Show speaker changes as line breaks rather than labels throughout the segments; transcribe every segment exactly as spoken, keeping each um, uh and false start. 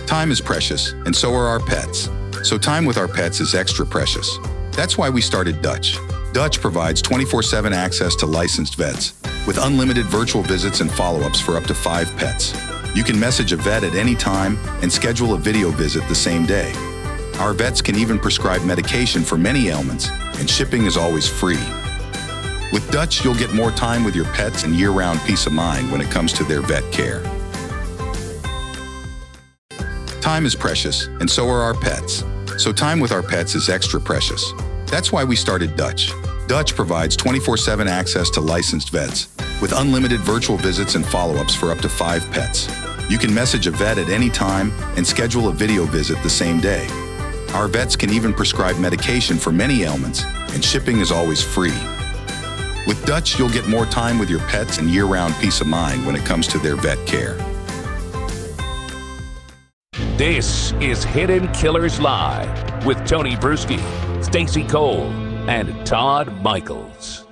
Time is precious, and so are our pets. So time with our pets is extra precious. That's why we started Dutch. Dutch provides twenty-four seven access to licensed vets, with unlimited virtual visits and follow-ups for up to five pets. You can message a vet at any time and schedule a video visit the same day. Our vets can even prescribe medication for many ailments, and shipping is always free. With Dutch, you'll get more time with your pets and year-round peace of mind when it comes to their vet care. Time is precious, and so are our pets. So time with our pets is extra precious. That's why we started Dutch. Dutch provides twenty-four seven access to licensed vets, with unlimited virtual visits and follow-ups for up to five pets. You can message a vet at any time and schedule a video visit the same day. Our vets can even prescribe medication for many ailments, and shipping is always free. With Dutch, you'll get more time with your pets and year-round peace of mind when it comes to their vet care.
This is Hidden Killers Live with Tony Bruschi, Stacey Cole, and Todd Michaels.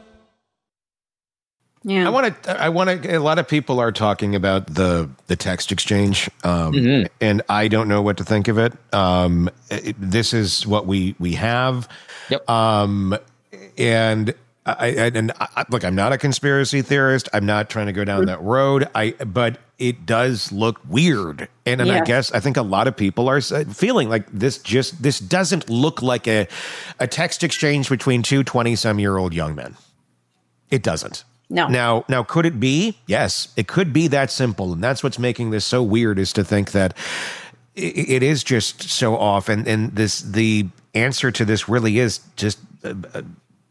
Yeah,
I want to. I want to. A lot of people are talking about the the text exchange, um, mm-hmm. and I don't know what to think of it. Um, it this is what we we have.
Yep.
Um, and. I, I, and I, look, I'm not a conspiracy theorist. I'm not trying to go down that road. I, but it does look weird, and, and
Yeah.
I guess I think a lot of people are feeling like this. Just this doesn't look like a a text exchange between two twenty-some-year-old young men. It doesn't.
No.
Now, now, could it be? Yes, it could be that simple, and that's what's making this so weird. Is to think that it, it is just so off, and and this the answer to this really is just. Uh, uh,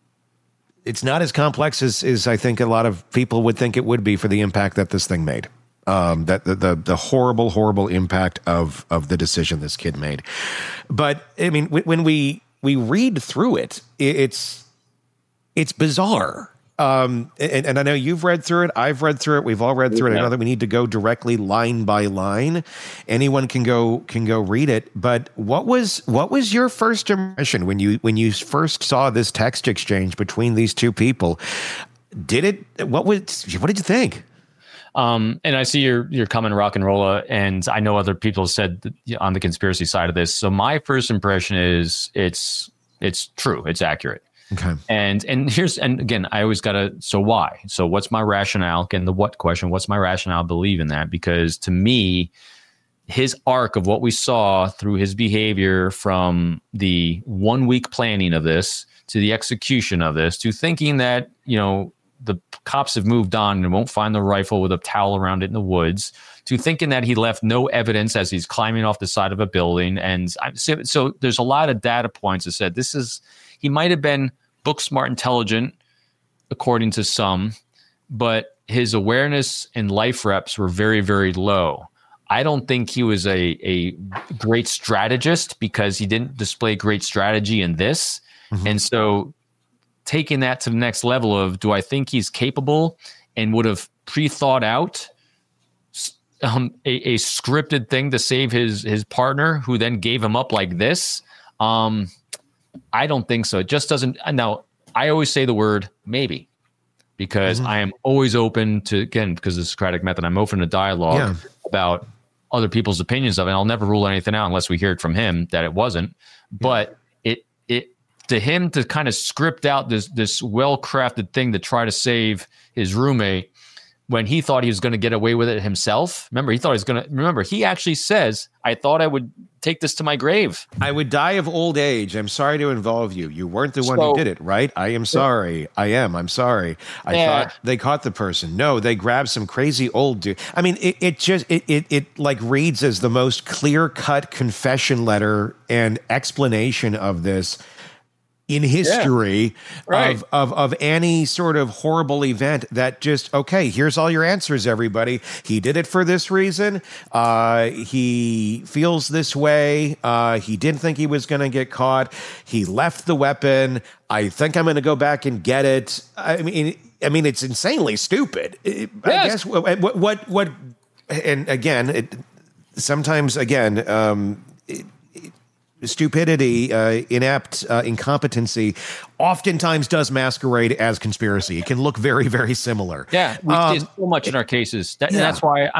It's not as complex as, as I think a lot of people would think it would be for the impact that this thing made. Um, that the, the the horrible, horrible impact of of the decision this kid made. But I mean, when we we read through it, it's it's bizarre. Um, and, and I know you've read through it. I've read through it. We've all read through it. I know that we need to go directly line by line. Anyone can go can go read it. But what was what was your first impression when you when you first saw this text exchange between these two people? Did it? What was? What did you think?
Um, and I see your your comment, rock and rolla, and I know other people said that on the conspiracy side of this. So my first impression is it's it's true. It's accurate.
Okay.
And and here's and again, I always gotta. So why? So what's my rationale? Again, the what question? What's my rationale? Believe in that, because to me, his arc of what we saw through his behavior from the one week planning of this to the execution of this to thinking that you know the cops have moved on and won't find the rifle with a towel around it in the woods, to thinking that he left no evidence as he's climbing off the side of a building, and I, so, so there's a lot of data points that said this is. He might have been book smart, intelligent, according to some, but his awareness and life reps were very, very low. I don't think he was a, a great strategist because he didn't display great strategy in this. Mm-hmm. And so taking that to the next level of, do I think he's capable and would have pre-thought out um, a, a scripted thing to save his, his partner who then gave him up like this? Um, I don't think so. It just doesn't. Now, I always say the word maybe because mm-hmm. I am always open to, again, because of the Socratic method, I'm open to dialogue yeah. about other people's opinions of it. I'll never rule anything out unless we hear it from him that it wasn't. Yeah. But it, it, to him to kind of script out this, this well-crafted thing to try to save his roommate when he thought he was going to get away with it himself. Remember, he thought he was going to, remember, he actually says, I thought I would take this to my grave.
I would die of old age. I'm sorry to involve you. You weren't the one
So-
who did it, right? I am sorry. I am. I'm sorry. I
Yeah.
thought they caught the person. No, they grabbed some crazy old dude. I mean, it, it just, it, it, it like reads as the most clear-cut confession letter and explanation of this in history
Yeah, right.
of, of of any sort of horrible event that just, okay, here's all your answers, everybody. He did it for this reason. Uh, he feels this way. Uh, he didn't think he was going to get caught. He left the weapon. I think I'm going to go back and get it. I mean, I mean, it's insanely stupid. It, I
Yes.
guess what, what, what, what, and again, it, sometimes, again, um, it, stupidity, uh, inept, uh, incompetency oftentimes does masquerade as conspiracy. It can look very, very similar.
Yeah, we
Um,
did so much in our cases. That,
yeah.
That's why I'm like,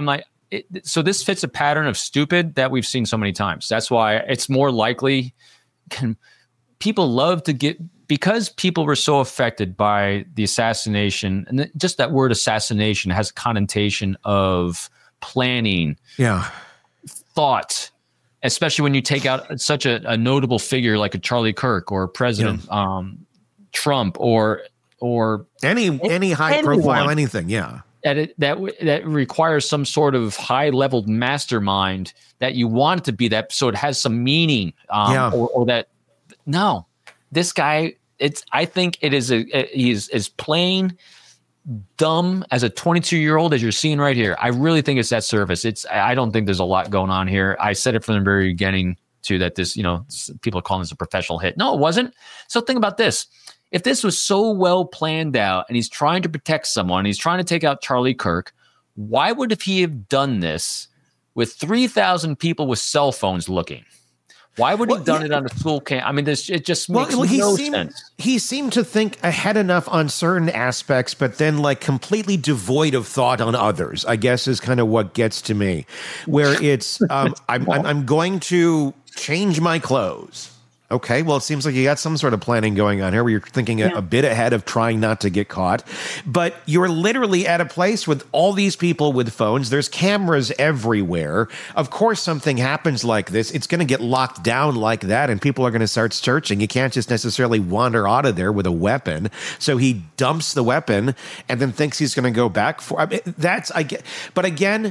it, so this fits a pattern of stupid that we've seen so many times. That's why it's more likely can people love to get, because people were so affected by the assassination, and just that word assassination has a connotation of planning,
yeah,
thought, especially when you take out such a, a notable figure like a Charlie Kirk or President yeah. um, Trump or or
any any high anyone. profile anything, yeah.
That it, that that requires some sort of high level mastermind that you want it to be that, so it has some meaning, um, yeah. or, or that no, this guy, it's I think it is a, a he's as plain dumb as a twenty-two year old as you're seeing right here. I really think it's that surface. It's I don't think there's a lot going on here. I said it from the very beginning too that this, you know, people are calling this a professional hit. No, it wasn't. So think about this. If this was so well planned out and he's trying to protect someone, he's trying to take out Charlie Kirk, why would he have done this with three thousand people with cell phones looking? Why would well, he have done yeah. it on a school camp? I mean, this it just makes well, he no
seemed,
sense.
He seemed to think ahead enough on certain aspects, but then like completely devoid of thought on others, I guess is kind of what gets to me. Where it's, um, I'm, I'm, I'm going to change my clothes. Okay, well, it seems like you got some sort of planning going on here where you're thinking a,
yeah.
a bit ahead of trying not to get caught. But you're literally at a place with all these people with phones. There's cameras everywhere. Of course, something happens like this. It's going to get locked down like that, and people are going to start searching. You can't just necessarily wander out of there with a weapon. So he dumps the weapon and then thinks he's going to go back for I mean, that's I get. But again,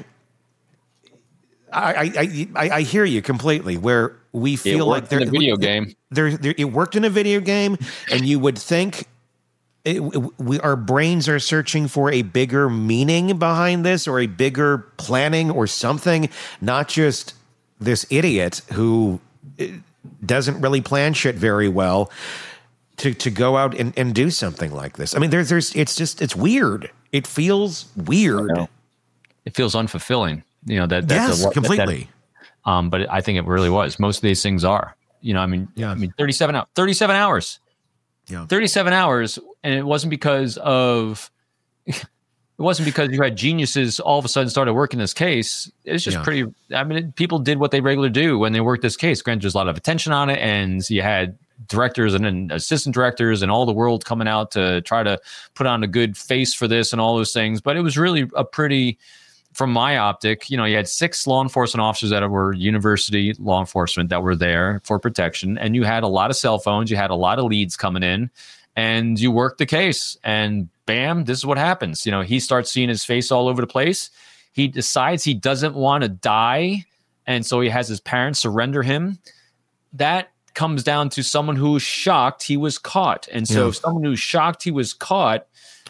I, I I I hear you completely. Where we feel like
in a video game,
there it worked in a video game, and you would think it, we our brains are searching for a bigger meaning behind this, or a bigger planning, or something. Not just this idiot who doesn't really plan shit very well to to go out and, and do something like this. I mean, there's there's it's just it's weird. It feels weird.
It feels unfulfilling. You know, that,
that's
yes,
a, completely.
That, um, but I think it really was. Most of these things are, you know, I mean, yeah. I mean, thirty-seven hours, thirty-seven hours,
yeah,
thirty-seven hours. And it wasn't because of, it wasn't because you had geniuses all of a sudden started working this case. It's just yeah. pretty, I mean, it, people did what they regularly do when they worked this case. Granted, there's a lot of attention on it, and you had directors and then assistant directors and all the world coming out to try to put on a good face for this and all those things. But it was really a pretty, from my optic, you know, you had six law enforcement officers that were university law enforcement that were there for protection, and you had a lot of cell phones, you had a lot of leads coming in, and you worked the case, and bam, this is what happens. You know, he starts seeing his face all over the place. He decides he doesn't want to die, and so he has his parents surrender him. That comes down to someone who's shocked he was caught. And so yeah. someone who's shocked he was caught,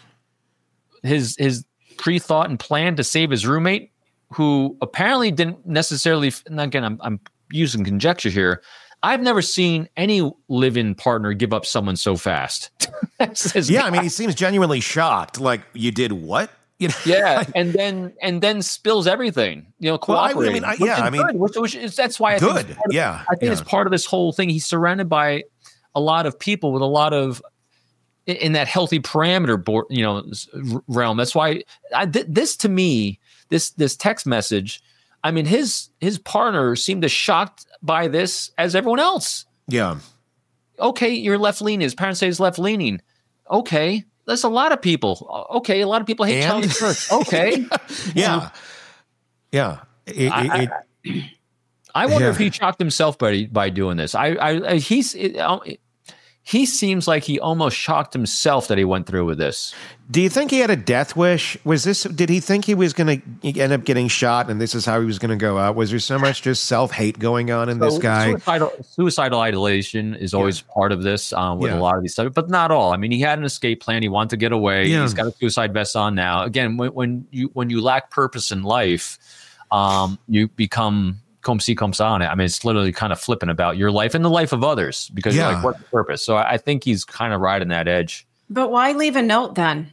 his his pre-thought and plan to save his roommate, who apparently didn't necessarily, and again, I'm, I'm using conjecture here, I've never seen any live-in partner give up someone so fast.
yeah, I mean, he seems genuinely shocked. Like, you did what? You know?
Yeah, and then and then spills everything. You know, cooperating.
Well, I, I mean, I, yeah, I mean,
good, which, which is, that's why I
good.
think it's part of,
yeah,
I think
yeah.
it's part of this whole thing. He's surrounded by a lot of people with a lot of in that healthy parameter board, you know, realm. That's why I, th- this to me, this this text message. I mean, his his partner seemed as shocked by this as everyone else.
Yeah.
Okay, you're left leaning. His parents say he's left leaning. Okay. That's a lot of people. Okay, a lot of people hate and? Charlie Kirk. Okay,
yeah, yeah. It,
I,
it,
I, I wonder
yeah.
if he shocked himself by by doing this. I, I, I he's it, he seems like he almost shocked himself that he went through with this.
Do you think he had a death wish? Was this? Did he think he was going to end up getting shot, and this is how he was going to go out? Was there so much just self hate going on in so this guy?
Suicidal, suicidal ideation is always yeah. part of this um, with
yeah.
a lot of these stuff, but not all. I mean, he had an escape plan. He wanted to get away. Yeah. He's got a suicide vest on now. Again, when, when you when you lack purpose in life, um, you become comme ci, comme ça on it. I mean, it's literally kind of flippant about your life and the life of others because
yeah.
you're like, what's the purpose? So I, I think he's kind of riding that edge.
But why leave a note then?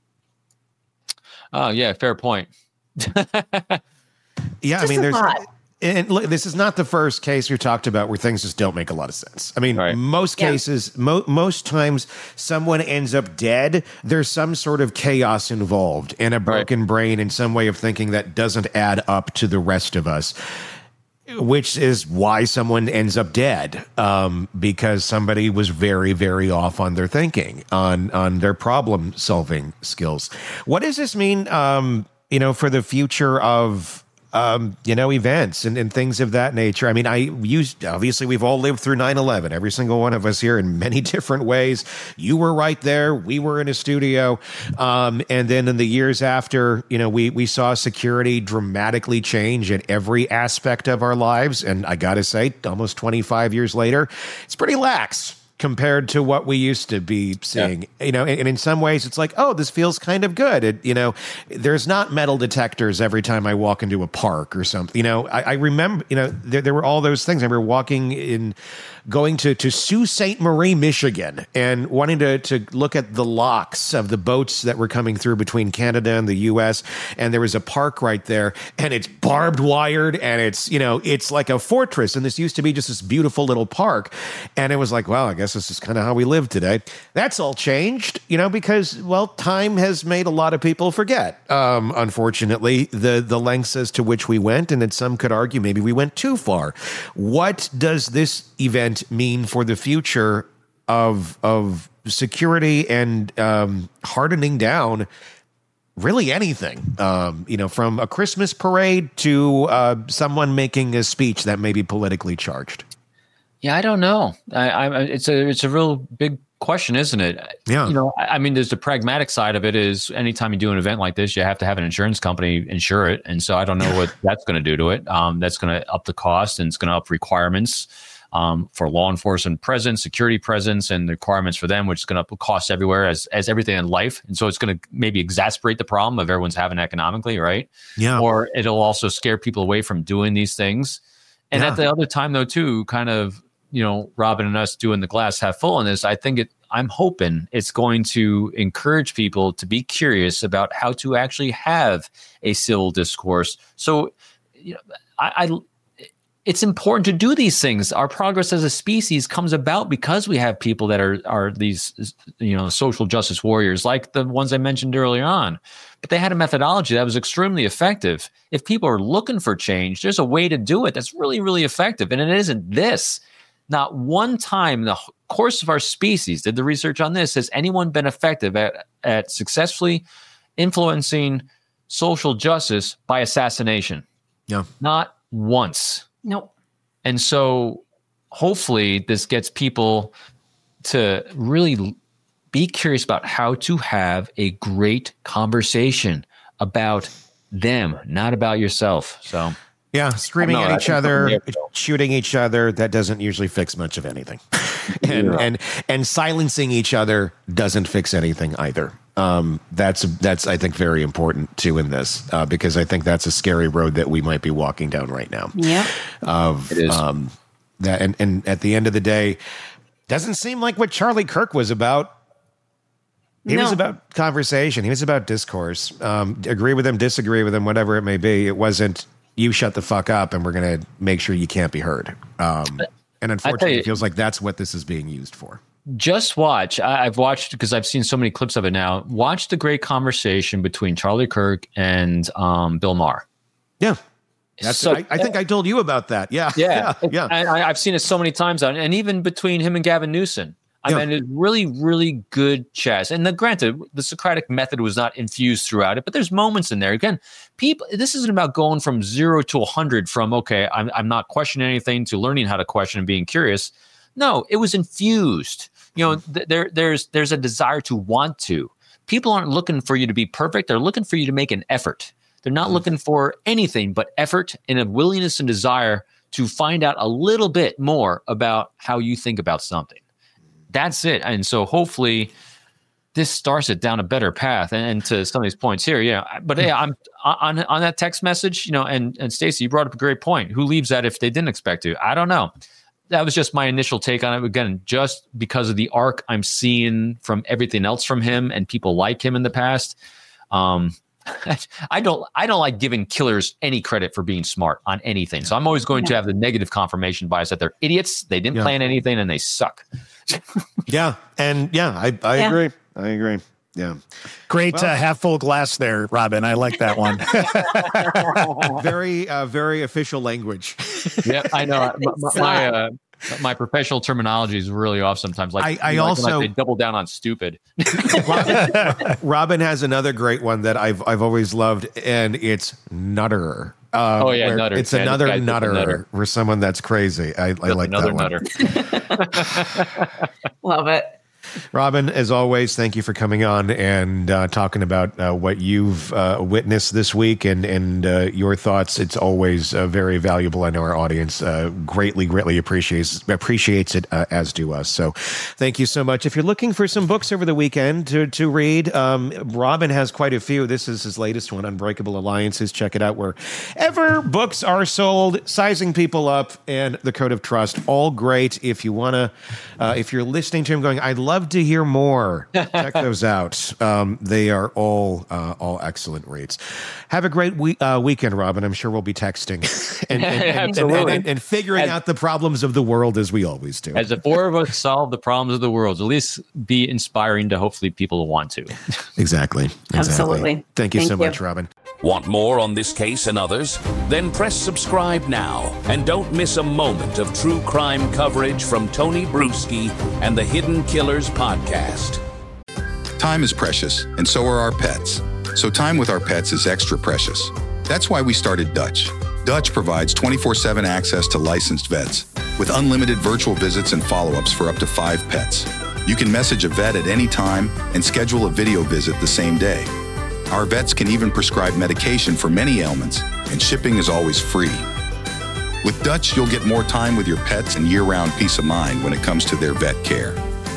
Oh, yeah, fair point.
yeah,
Just
I mean, there's
thought.
And look, this is not the first case we talked about where things just don't make a lot of sense. I mean,
Right.
most
Yeah.
cases, mo- most times someone ends up dead. There's some sort of chaos involved and a broken brain and some way of thinking that doesn't add up to the rest of us, which is why someone ends up dead, um, because somebody was very, very off on their thinking, on on their problem solving skills. What does this mean, um, you know, for the future of Um, you know, events and, and things of that nature? I mean, I used, obviously, we've all lived through nine eleven, every single one of us here in many different ways. You were right there. We were in a studio. Um, and then in the years after, you know, we, we saw security dramatically change in every aspect of our lives. And I got to say, almost twenty-five years later, it's pretty lax compared to what we used to be seeing. Yeah. You know, and, and in some ways it's like, oh, this feels kind of good. It, you know, there's not metal detectors every time I walk into a park or something. You know, I, I remember, you know, there, there were all those things. I remember walking in, going to, to Sault Ste. Marie, Michigan, and wanting to, to look at the locks of the boats that were coming through between Canada and the U S. And there was a park right there, and it's barbed wired, and it's, you know, it's like a fortress. And this used to be just this beautiful little park. And it was like, well, I guess this is kind of how we live today. That's all changed, you know, because, well, time has made a lot of people forget, um, unfortunately, the, the lengths as to which we went. And then some could argue maybe we went too far. What does this event mean for the future of of security and um, hardening down really anything? Um, you know, from a Christmas parade to uh, someone making a speech that may be politically charged.
Yeah, I don't know. I, I, it's a it's a real big question, isn't it?
Yeah.
You know, I, I mean, there's the pragmatic side of it. Is anytime you do an event like this, you have to have an insurance company insure it, and so I don't know what that's going to do to it. Um, that's going to up the cost, and it's going to up requirements um, for law enforcement presence, security presence, and the requirements for them, which is going to up costs everywhere, as as everything in life. And so it's going to maybe exacerbate the problem of everyone's having economically, right?
Yeah.
Or it'll also scare people away from doing these things. And
Yeah.
at the other time, though, too, kind of, you know, Robin and us doing the glass half full on this, I think it, I'm hoping it's going to encourage people to be curious about how to actually have a civil discourse. So, you know, I, I it's important to do these things. Our progress as a species comes about because we have people that are are these, you know, social justice warriors, like the ones I mentioned earlier on. But they had a methodology that was extremely effective. If people are looking for change, there's a way to do it that's really, really effective. And it isn't this. Not one time in the course of our species, did the research on this, has anyone been effective at, at successfully influencing social justice by assassination.
Yeah.
Not once.
Nope.
And so hopefully this gets people to really be curious about how to have a great conversation about them, not about yourself. So
Yeah, screaming
No,
at
I
each
think
other,
something there-
shooting each other, that doesn't usually fix much of anything. and,
Yeah.
and and silencing each other doesn't fix anything either. Um, that's that's I think very important too in this, uh, because I think that's a scary road that we might be walking down right now.
Yeah.
Of
It is.
um, that, and, and at the end of the day, doesn't seem like what Charlie Kirk was about. He
No.
was about conversation. He was about discourse. Um, agree with him, disagree with him, whatever it may be. It wasn't, you shut the fuck up and we're going to make sure you can't be heard. Um, and unfortunately,
you-
it feels like that's what this is being used for.
just watch. I, I've watched because I've seen so many clips of it now. Watch the great conversation between Charlie Kirk and um, Bill Maher.
Yeah. That's,
So-
I, I think I told you about that. Yeah.
Yeah,
Yeah. yeah.
And I, I've seen it so many times, and and even between him and Gavin Newsom. I
Yeah.
mean, it's really, really good chess. And the, granted, the Socratic method was not infused throughout it, but there's moments in there. Again, people, this isn't about going from zero to a hundred. From okay, I'm I'm not questioning anything to learning how to question and being curious. No, it was infused. You know, th- there there's there's a desire to want to. People aren't looking for you to be perfect. They're looking for you to make an effort. They're not looking for anything but effort and a willingness and desire to find out a little bit more about how you think about something. That's it. And so hopefully this starts it down a better path. And, and to some of these points here, yeah. But yeah, I'm on on that text message, you know, and and Stacey, you brought up a great point. Who leaves that if they didn't expect to? I don't know. That was just my initial take on it. Again, just because of the arc I'm seeing from everything else from him and people like him in the past. Um, I don't I don't like giving killers any credit for being smart on anything. So I'm always going yeah. to have the negative confirmation bias that they're idiots. They didn't yeah. plan anything and they suck.
yeah. And yeah, I, I
yeah.
agree. I agree. Yeah.
Great well, uh, half full glass there, Robin. I like that one.
very, uh, very official language.
Yeah, I know. My, my, uh, my professional terminology is really off sometimes. Like
I, I
like,
also
like they double down on stupid.
Robin, Robin has another great one that I've I've always loved, and it's nutter. Um,
oh yeah, nutter.
It's
yeah,
another nutter, nutter for someone that's crazy. I, I like
another
that one.
Nutter.
Love it.
Robin, as always, thank you for coming on and uh, talking about uh, what you've uh, witnessed this week and and uh, your thoughts. It's always uh, very valuable, and our audience uh, greatly, greatly appreciates appreciates it, uh, as do us. So, thank you so much. If you're looking for some books over the weekend to to read, um, Robin has quite a few. This is his latest one, Unbreakable Alliances. Check it out wherever books are sold. Sizing People Up and The Code of Trust, all great. If you wanna, uh, if you're listening to him, going, I'd love to hear more. Check those out. Um, they are all uh, all excellent reads. Have a great we- uh, weekend, Robin. I'm sure we'll be texting and, and, and, and, and, and figuring as, out the problems of the world as we always do.
As the four of us solve the problems of the world, at least be inspiring to hopefully people who want to.
Exactly. exactly.
Absolutely.
Thank you
Thank
so
you.
much, Robin.
Want more on this case and others? Then press subscribe now and don't miss a moment of true crime coverage from Tony Bruschi and the Hidden Killers podcast.
Time is precious, and so are our pets. So time with our pets is extra precious. That's why we started Dutch. Dutch provides twenty-four seven access to licensed vets with unlimited virtual visits and follow-ups for up to five pets. You can message a vet at any time and schedule a video visit the same day. Our vets can even prescribe medication for many ailments, and shipping is always free. With Dutch, you'll get more time with your pets and year-round peace of mind when it comes to their vet care.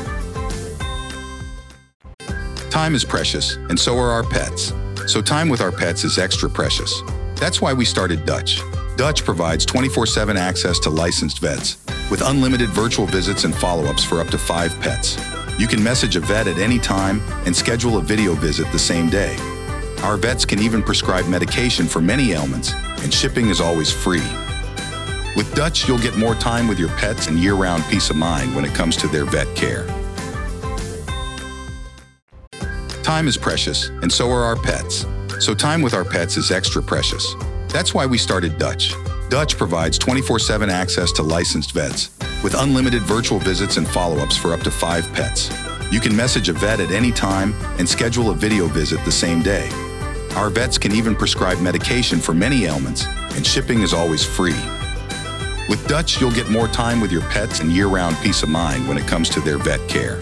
Time is precious, and so are our pets. So time with our pets is extra precious. That's why we started Dutch. Dutch provides twenty-four seven access to licensed vets with unlimited virtual visits and follow-ups for up to five pets. You can message a vet at any time and schedule a video visit the same day. Our vets can even prescribe medication for many ailments, and shipping is always free. With Dutch, you'll get more time with your pets and year-round peace of mind when it comes to their vet care. Time is precious, and so are our pets. So time with our pets is extra precious. That's why we started Dutch. Dutch provides twenty-four seven access to licensed vets with unlimited virtual visits and follow-ups for up to five pets. You can message a vet at any time and schedule a video visit the same day. Our vets can even prescribe medication for many ailments, and shipping is always free. With Dutch, you'll get more time with your pets and year-round peace of mind when it comes to their vet care.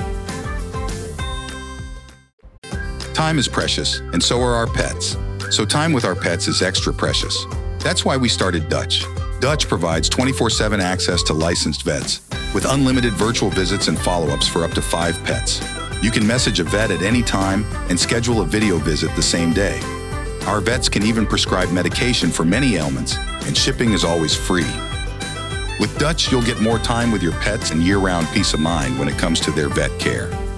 Time is precious, and so are our pets. So time with our pets is extra precious. That's why we started Dutch. Dutch provides twenty-four seven access to licensed vets with unlimited virtual visits and follow-ups for up to five pets. You can message a vet at any time and schedule a video visit the same day. Our vets can even prescribe medication for many ailments, and shipping is always free. With Dutch, you'll get more time with your pets and year-round peace of mind when it comes to their vet care.